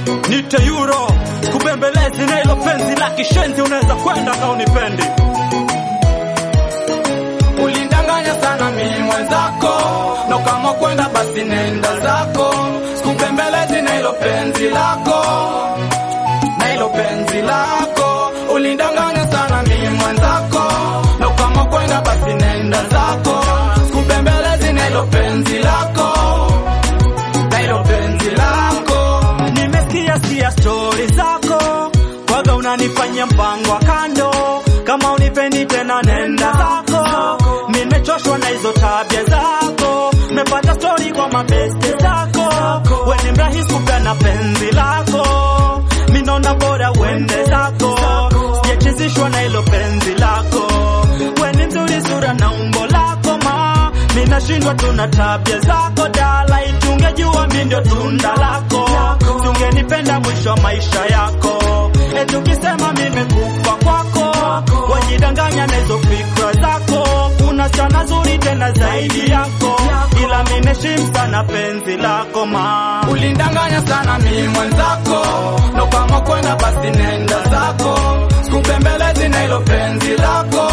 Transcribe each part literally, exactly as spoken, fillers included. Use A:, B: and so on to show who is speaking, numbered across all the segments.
A: nite euro kubembelezi na ilo penzi la kishenzi unaweza kwenda na unipendi.
B: Ulindanganya sana mimi mwenzako, na kama kwenda basi nenda zako. Sikubembelezi na ilo penzi lako, na ilo penzi lako. Ulindanganya sana mimi mwenzako, na kama kwenda basi nenda zako. Sikubembelezi na ilo penzi lako, na ilo penzi lako.
A: Nimesikia sikia story zako, kwaga unanifanyia mpango wa kando. Kama unipendi tena nenda zako, nimechoshwa na hizo tabia zako. Nimepata story kwa mabeste zako, wewe ni mrahisi kupenda penzi lako. Mimi naona bora uende zako, sijachezeshwa na hilo penzi lako. Wewe ni nzuri sura na umbo lako ma, mimi nashindwa tu na tabia zako dala. Itungejua mimi ndio tunda lako, ungenipenda mwisho wa maisha yako. Eti ukisema mimi nimekufa kwako, wajidanganya na hizo fikra zako. Kuna sana nzuri tena zaidi yako, ila mimi naheshimu sana penzi lako ma.
B: Ulindanganya sana mimi mwenzako, na kama kwenda basi nenda zako. Sikubembelezi na hilo penzi lako,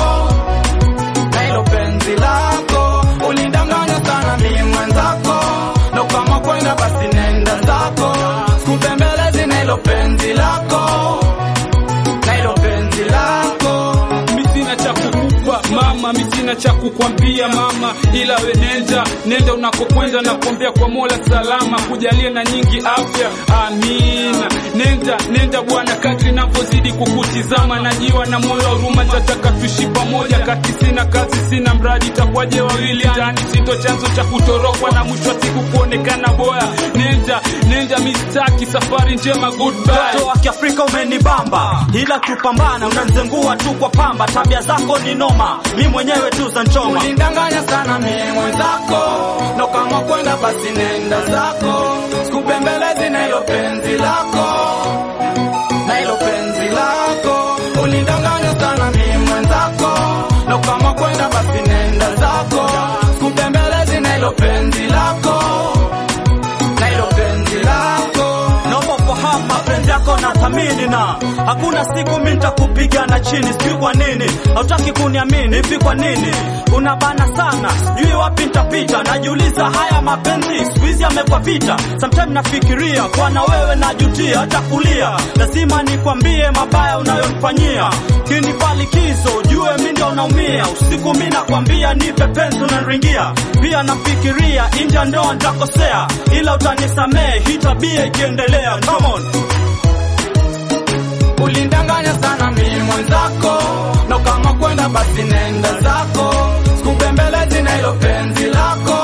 B: na hilo penzi lako. Ulindanganya sana mimi mwenzako, na kama kwenda basi nenda zako. Sikubembelezi na hilo penzi lako, na hilo penzi lako.
C: Mimi sina cha kukupa mama, mimi sina cha kukwambia mama, ila we nenda nenda unakokwenda, na kuombea kwa Mola salama, kujalie na nyingi afya, amina. Nenda nenda bwana, kadri ninapozidi kukutizama najiwa na moyo wa huruma. Tataka tuishi pamoja, kati sina kazi sina mradi, takwaje wawili ndani, sito chanzo cha kutorokwa na mwisho siku kuonekana boya. Nenda nenda mistaki, safari njema, goodbye.
A: Mtoto wa Kiafrika umenibamba, ila tupambana, unanzengua tu kwa pamba. Tabia zako ni noma, mimi mwenyewe tu za nchoma.
B: Ulindanganya sana mimi mwenzako, na kama kwenda basi nenda zako. Sikubembelezi na hilo penzi lako, na hilo penzi lako. Ulindanganya sana mimi mwenzako, na kama kwenda basi nenda zako. Sikubembelezi na hilo penzi lako, na hilo penzi lako.
A: Naomba fahamu mapenzi yako na thamini, na hakuna siku mimi nitakupigana chini. Sijui kwa nini hautaki kuniamini, hivi kwa nini unabana sana? Sijui wapi nitapita, najiuliza haya mapenzi siku hizi yamekuwa vita. Sometimes nafikiria kwa na wewe najutia hata kulia. Lazima nikwambie mabaya unayonifanyia, kinipa likizo ujue mimi ndio naumia. Usiku mimi nakwambia nipe penzi unaringia. Pia nafikiria inja ndio nitakosea, ila utanisamehe hii tabia ikiendelea. Come on.
B: Ulindanganya sana mimi mwenzako, na kama kwenda basi nenda zako. Sikubembelezi na hilo penzi lako,